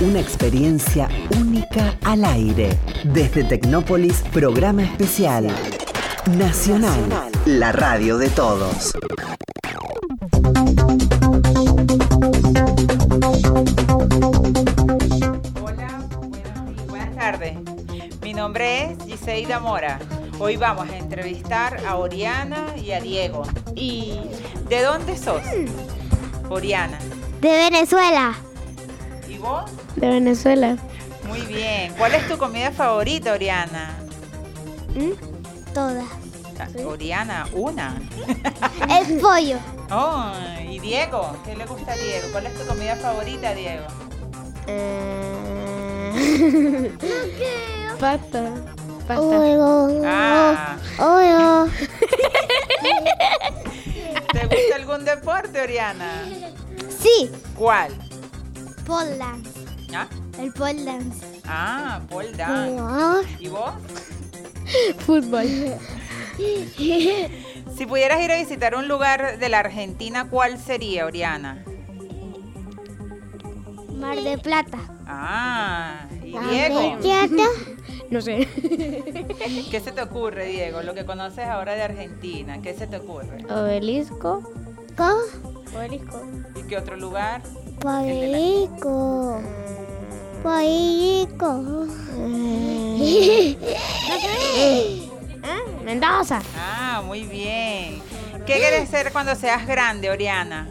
Una experiencia única al aire. Desde Tecnópolis, programa especial. Nacional, la radio de todos. Hola, buenas tardes. Mi nombre es Giseida Mora. Hoy vamos a entrevistar a Oriana y a Diego. ¿Y de dónde sos, Oriana? De Venezuela. ¿Y vos? de Venezuela? Muy bien. ¿Cuál es tu comida favorita, Oriana? Todas. Oriana, una. El pollo. Oh, ¿y Diego? ¿Qué le gusta a Diego? ¿Cuál es tu comida favorita, Diego? Pasta. Oigo. Ah. Oigo. ¿Te gusta algún deporte, Oriana? Sí. ¿Cuál? Pole dance. ¿Ah? El pole dance. Ah, pole dance. Oh. ¿Y vos? Fútbol. Si pudieras ir a visitar un lugar de la Argentina, ¿cuál sería, Oriana? Mar de Plata. Ah, ¿y Mar Diego? de Plata. No sé. ¿Qué se te ocurre, Diego? Lo que conoces ahora de Argentina, ¿qué se te ocurre? Obelisco. ¿Cómo? Obelisco. ¿Y qué otro lugar? Paíco. Paíco. Mendoza. Ah, muy bien. ¿Qué quieres ser cuando seas grande, Oriana?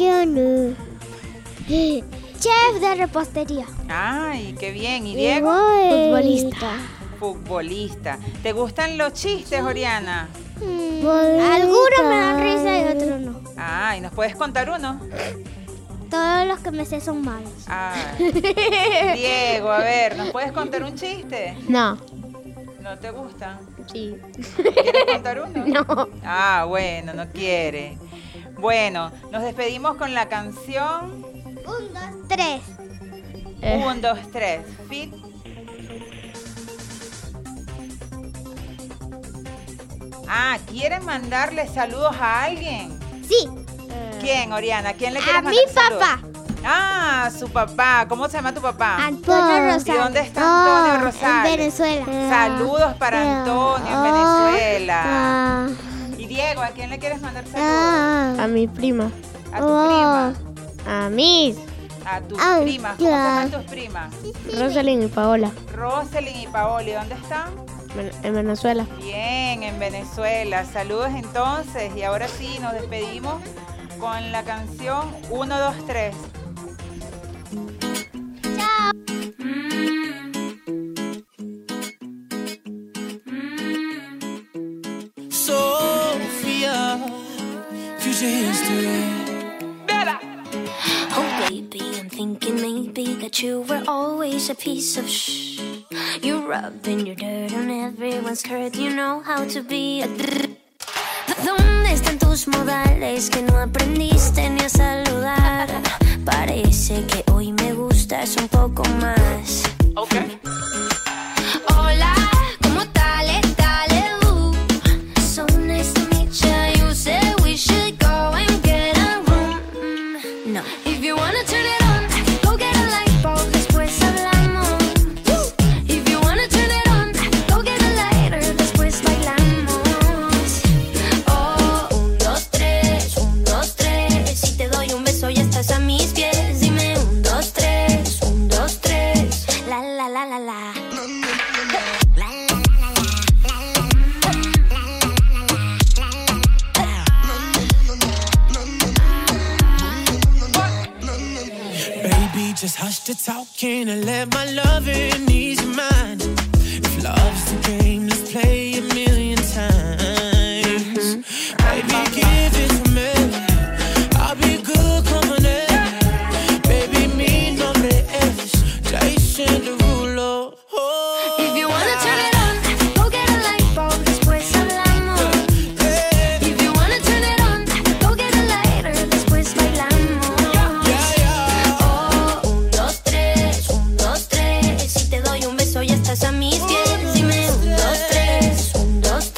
Chef de repostería. Ay, qué bien. ¿Y Diego? Futbolista. Futbolista. ¿Te gustan los chistes, Oriana? Algunos me dan risa y otros no. Ah, ¿y nos puedes contar uno? Todos los que me sé son malos. Ay. Diego, a ver, ¿nos puedes contar un chiste? No. ¿No te gustan? Sí. ¿Quieres contar uno? No. Ah, bueno, no quiere. Bueno, nos despedimos con la canción 1, 2, 3. 1, 2, 3. Fit. Ah, ¿quieren mandarle saludos a alguien? Sí. ¿Quién, Oriana? ¿Quién le quiere A mandar mi saludos? papá. Ah, su papá. ¿Cómo se llama tu papá? Antonio Rosario. ¿Y dónde está Antonio Rosario? En Venezuela. Saludos para Antonio en Venezuela. Y Diego, ¿a quién le quieres mandar saludos? A mi prima. A tu prima. A mis. A tus primas. ¿Cómo se llaman tus primas? Rosalind y Paola. Roselyn y Paoli. ¿Dónde están? En Venezuela. Bien, en Venezuela. Saludos entonces. Y ahora sí, nos despedimos con la canción 1, 2, 3. Sophia, future history. Oh baby, I'm thinking maybe that you were always a piece of shh. You're rubbing your dirt on everyone's skirt. You know how to be a ¿Dónde están tus modales que no aprendiste ni a saludar? Parece que hoy me gustas un poco más. Okay. Hola, ¿cómo dale? So nice to meet ya. You said we should go and get a room. No. If you wanna turn it on, go get a light bulb. Después hablamos. If you wanna turn it on, go get a lighter. Después bailamos. Oh, 1, 2, 3, 1, 2, 3. Si te doy un beso ya estás a mis pies. Dime 1, 2, 3, 1, 2, 3. La la la la la. Baby, just hush the talking and let my loving ease your mind. If love's the game, let's play a million times. Baby, give it to me. I'll be good company. Baby, mi nombre es Jason Derulo. Oh, If you wanna turn it on, go get a light bulb. Después hablamos. If you wanna turn it on, go get a lighter. Después bailamos. Oh, 1, 2, 3, 1, 2, 3. Si te doy un beso ya estás a mis pies. Dime 1, 2, 3, 1, 2,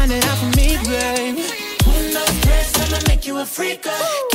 find it out for me, babe. 1, 2, 3, I'ma make you a freak.